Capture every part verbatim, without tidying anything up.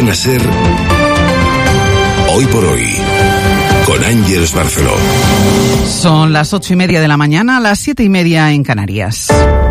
Cadena SER, Hoy por Hoy, con Ángeles Barceló. Son las ocho y media de la mañana, las siete y media en Canarias.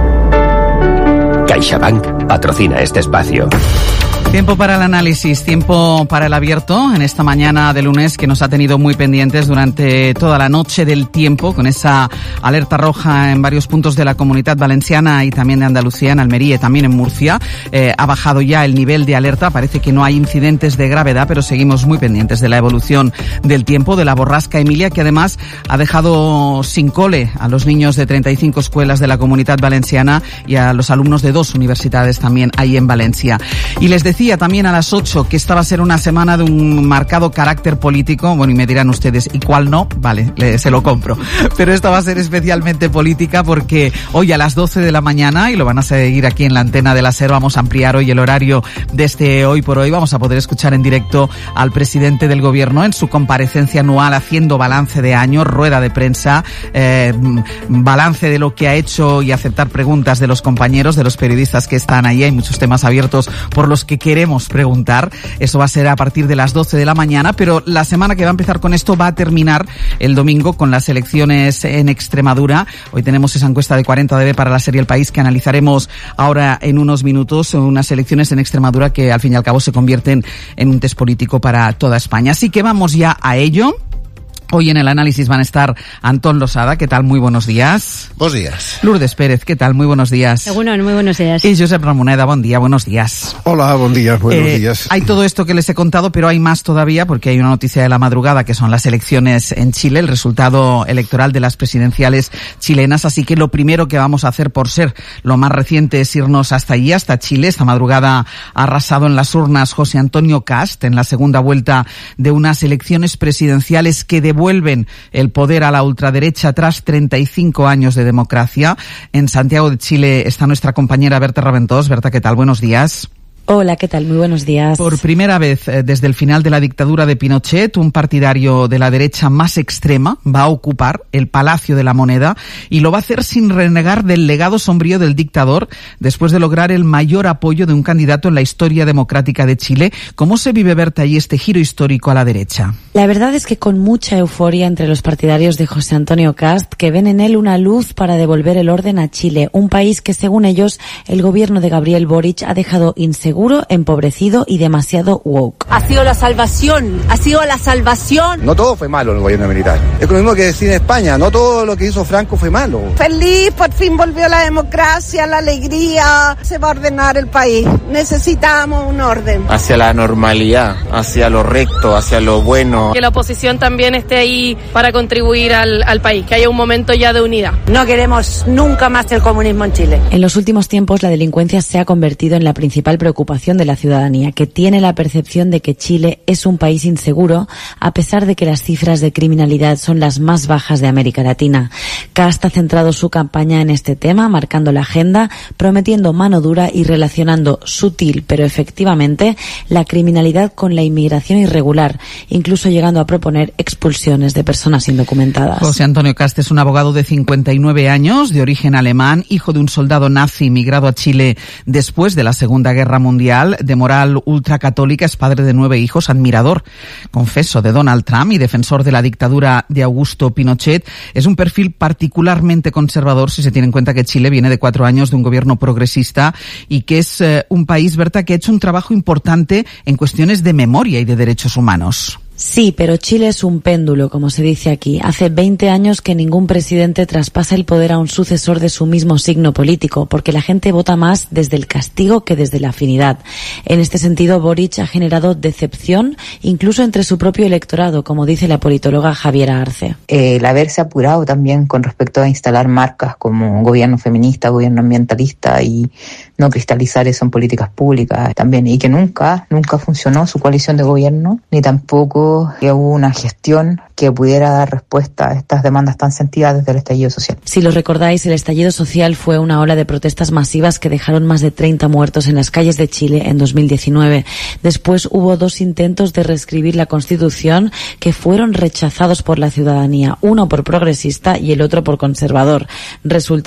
CaixaBank patrocina este espacio. Tiempo para el análisis, tiempo para el abierto en esta mañana de lunes que nos ha tenido muy pendientes durante toda la noche del tiempo, con esa alerta roja en varios puntos de la Comunidad Valenciana y también de Andalucía, en Almería y también en Murcia. Eh, ha bajado ya el nivel de alerta, parece que no hay incidentes de gravedad, pero seguimos muy pendientes de la evolución del tiempo, de la borrasca Emilia, que además ha dejado sin cole a los niños de treinta y cinco escuelas de la Comunidad Valenciana y a los alumnos de dos universidades también ahí en Valencia. Y les decía también a las ocho que esta va a ser una semana de un marcado carácter político. Bueno, y me dirán ustedes, ¿y cuál no? Vale, le, se lo compro. Pero esta va a ser especialmente política porque hoy a las doce de la mañana, y lo van a seguir aquí en la antena de la SER, vamos a ampliar hoy el horario de este Hoy por Hoy. Vamos a poder escuchar en directo al presidente del Gobierno en su comparecencia anual haciendo balance de año, rueda de prensa, eh, balance de lo que ha hecho y aceptar preguntas de los compañeros, de los periodistas que están ahí. Hay muchos temas abiertos por los que queremos preguntar. Eso va a ser a partir de las doce de la mañana, pero la semana que va a empezar con esto va a terminar el domingo con las elecciones en Extremadura. Hoy tenemos esa encuesta de cuarenta D B para la serie El País que analizaremos ahora en unos minutos. Unas elecciones en Extremadura que al fin y al cabo se convierten en un test político para toda España. Así que vamos ya a ello. Hoy en el análisis van a estar Antón Losada, ¿qué tal? Muy buenos días. Buenos días. Lourdes Pérez, ¿qué tal? Muy buenos días. Bueno, muy buenos días. Y Josep Ramoneda, buen día, buenos días. Hola, buen día, buenos eh, días. Hay todo esto que les he contado, pero hay más todavía porque hay una noticia de la madrugada que son las elecciones en Chile, el resultado electoral de las presidenciales chilenas. Así que lo primero que vamos a hacer, por ser lo más reciente, es irnos hasta allí, hasta Chile. Esta madrugada ha arrasado en las urnas José Antonio Kast en la segunda vuelta de unas elecciones presidenciales que devuelven el poder a la ultraderecha tras treinta y cinco años de democracia. En Santiago de Chile está nuestra compañera Berta Raventós. Berta, ¿qué tal? Buenos días. Hola, ¿qué tal? Muy buenos días. Por primera vez eh, desde el final de la dictadura de Pinochet, un partidario de la derecha más extrema va a ocupar el Palacio de la Moneda y lo va a hacer sin renegar del legado sombrío del dictador después de lograr el mayor apoyo de un candidato en la historia democrática de Chile. ¿Cómo se vive, Berta, ahí este giro histórico a la derecha? La verdad es que con mucha euforia entre los partidarios de José Antonio Kast, que ven en él una luz para devolver el orden a Chile, un país que, según ellos, el gobierno de Gabriel Boric ha dejado inseguro, empobrecido y demasiado woke. Ha sido la salvación, ha sido la salvación. No todo fue malo en el gobierno militar. Es lo mismo que decir en España, no todo lo que hizo Franco fue malo. Feliz, por fin volvió la democracia, la alegría, se va a ordenar el país. Necesitamos un orden. Hacia la normalidad, hacia lo recto, hacia lo bueno. Que la oposición también esté ahí para contribuir al, al país, que haya un momento ya de unidad. No queremos nunca más el comunismo en Chile. En los últimos tiempos la delincuencia se ha convertido en la principal preocupación de la ciudadanía, que tiene la percepción de que Chile es un país inseguro, a pesar de que las cifras de criminalidad son las más bajas de América Latina. Kast ha centrado su campaña en este tema, marcando la agenda, prometiendo mano dura y relacionando sutil pero efectivamente la criminalidad con la inmigración irregular, incluso llegando a proponer expulsiones de personas indocumentadas. José Antonio Kast es un abogado de cincuenta y nueve años, de origen alemán, hijo de un soldado nazi migrado a Chile después de la Segunda Guerra Mundial. Mundial, de moral ultracatólica, es padre de nueve hijos, admirador, confeso, de Donald Trump y defensor de la dictadura de Augusto Pinochet. Es un perfil particularmente conservador si se tiene en cuenta que Chile viene de cuatro años de un gobierno progresista y que es eh, un país, Berta, que ha hecho un trabajo importante en cuestiones de memoria y de derechos humanos. Sí, pero Chile es un péndulo, como se dice aquí. Hace veinte años que ningún presidente traspasa el poder a un sucesor de su mismo signo político, porque la gente vota más desde el castigo que desde la afinidad. En este sentido, Boric ha generado decepción, incluso entre su propio electorado, como dice la politóloga Javiera Arce. El haberse apurado también con respecto a instalar marcas como gobierno feminista, gobierno ambientalista y no cristalizar eso en políticas públicas también, y que nunca, nunca funcionó su coalición de gobierno, ni tampoco que hubo una gestión que pudiera dar respuesta a estas demandas tan sentidas desde el estallido social. Si lo recordáis, el estallido social fue una ola de protestas masivas que dejaron más de treinta muertos en las calles de Chile en dos mil diecinueve. Después hubo dos intentos de reescribir la Constitución que fueron rechazados por la ciudadanía, uno por progresista y el otro por conservador. Resulta